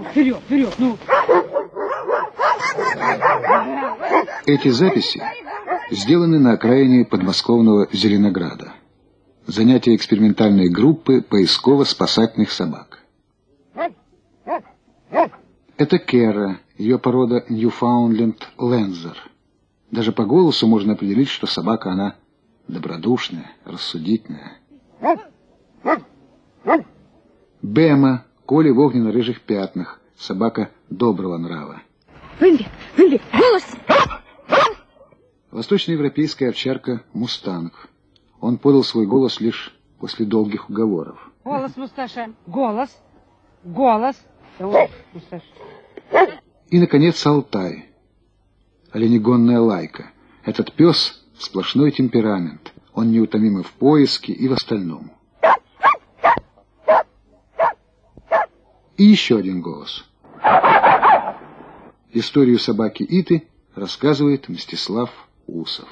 вперед, вперед, ну. Эти записи сделаны на окраине подмосковного Зеленограда. Занятия экспериментальной группы поисково-спасательных собак. Это Кера, ее порода Ньюфаундленд Лензер. Даже по голосу можно определить, что собака она добродушная, рассудительная. Бема, Коли в огненно-рыжих пятнах, собака доброго нрава. Вымби, голос! Восточноевропейская овчарка Мустанг. Он подал свой голос лишь после долгих уговоров. Голос, Мусташа, голос, голос. И, наконец, Алтай. Оленегонная лайка. Этот пес — сплошной темперамент. Он неутомим и в поиске, и в остальном. И еще один голос. Историю собаки Иты рассказывает Мстислав Усов.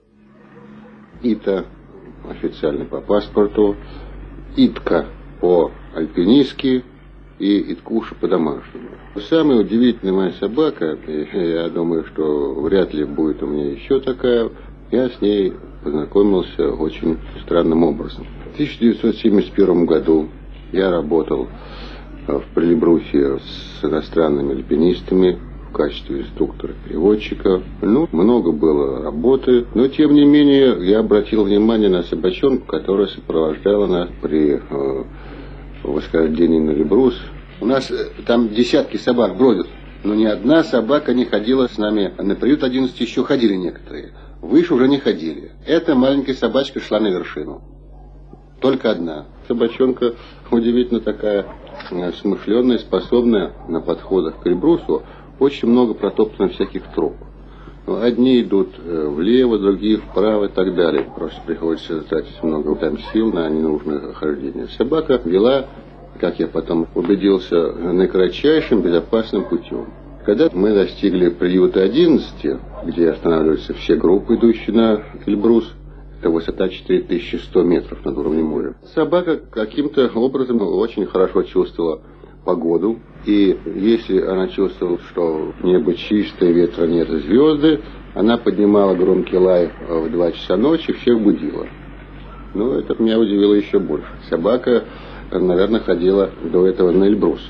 Ита официально по паспорту, Итка по-альпинистски и Иткуша по-домашнему. Самая удивительная моя собака, я думаю, что вряд ли будет у меня еще такая, я с ней познакомился очень странным образом. В 1971 году я работал в Прилебрусе с иностранными альпинистами в качестве инструктора-переводчика. Много было работы, но тем не менее я обратил внимание на собачонку, которая сопровождала нас при восхождении на Эльбрус. У нас там десятки собак бродят, но ни одна собака не ходила с нами. На приют 11 еще ходили некоторые, выше уже не ходили. Эта маленькая собачка шла на вершину. Только одна. Собачонка удивительно такая смышленная, способная на подходах к Эльбрусу. Очень много протоптано всяких троп. Одни идут влево, другие вправо и так далее. Просто приходится тратить много там сил на ненужное хождение. Собака вела, как я потом убедился, наикратчайшим безопасным путем. Когда мы достигли приюта 11, где останавливаются все группы, идущие на Эльбрус, это высота 4100 метров над уровнем моря, собака каким-то образом очень хорошо чувствовала погоду. И если она чувствовала, что небо чистое, ветра нет, звезды, она поднимала громкий лай в 2 часа ночи, всех будила. Это меня удивило еще больше. Собака, наверное, ходила до этого на Эльбрус.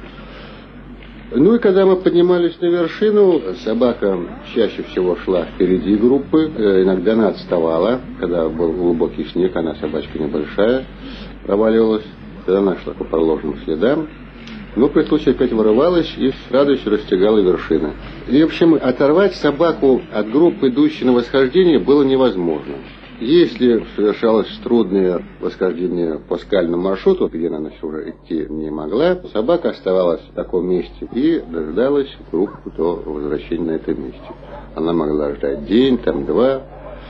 И когда мы поднимались на вершину, собака чаще всего шла впереди группы, иногда она отставала, когда был глубокий снег, она собачка небольшая, проваливалась, тогда она шла по проложенным следам. При случае опять вырывалась и с радостью расстигала вершины. И, в общем, оторвать собаку от группы, идущей на восхождение, было невозможно. Если совершалось трудное восхождение по скальному маршруту, где она уже идти не могла, собака оставалась в таком месте и дождалась группу до возвращения на это месте. Она могла ждать день, два.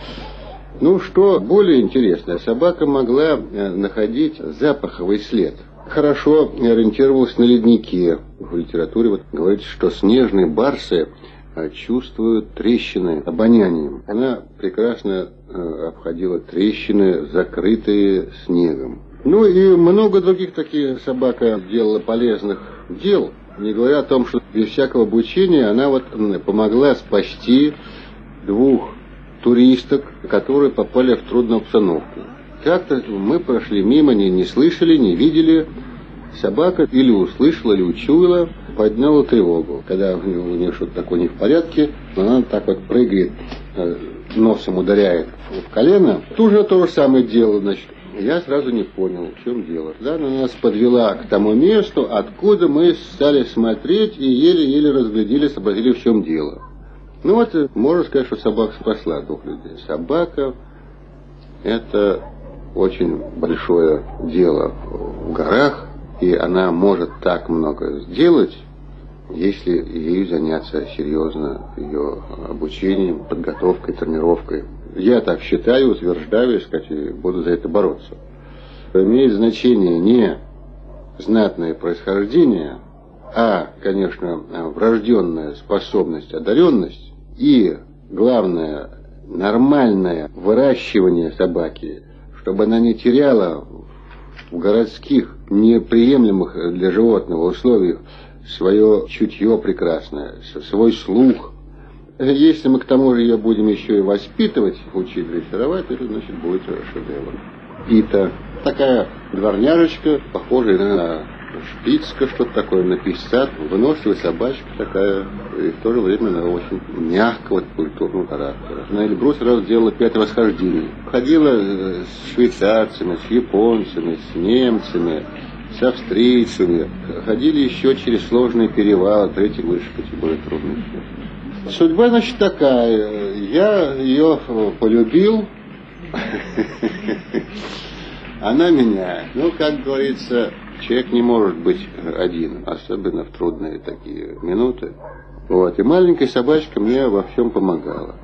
Что более интересное, собака могла находить запаховый след. Хорошо ориентировалась на леднике. В литературе говорится, что снежные барсы чувствуют трещины обонянием. Она прекрасно обходила трещины, закрытые снегом. И много других таких собака делала полезных дел. Не говоря о том, что без всякого обучения она помогла спасти 2 туристок, которые попали в трудную обстановку. Как-то мы прошли мимо, не слышали, не видели. Собака или услышала, или учуяла, подняла тревогу. Когда у нее что-то такое не в порядке, она так прыгает, носом ударяет в колено. Тут же то же самое дело, я сразу не понял, в чем дело. Она нас подвела к тому месту, откуда мы стали смотреть и еле-еле разглядели, сообразили, в чем дело. Можно сказать, что собака спасла 2 людей. Собака — это очень большое дело в горах, и она может так много сделать, если ею заняться серьезно, ее обучением, подготовкой, тренировкой. Я так считаю, утверждаю, и буду за это бороться. Имеет значение не знатное происхождение, а, конечно, врожденная способность, одаренность и, главное, нормальное выращивание собаки, чтобы она не теряла в городских, неприемлемых для животного условиях свое чутье прекрасное, свой слух. Если мы к тому же ее будем еще и воспитывать, учить дрессировать, это значит будет шедевр. Пита, такая дворняжечка, похожая на шпицка, что-то такое, на писца, выносливая собачка такая, и в то же время она очень мягкого культурного характера. На Эльбрус сразу делала 5 восхождений. Ходила с швейцарцами, с японцами, с немцами, с австрийцами. Ходили еще через сложные перевалы, третий выше, эти были трудные. Судьба, значит, такая. Я ее полюбил. Она меня. Ну, как говорится, человек не может быть один, особенно в трудные такие минуты. Вот. И маленькая собачка мне во всем помогала.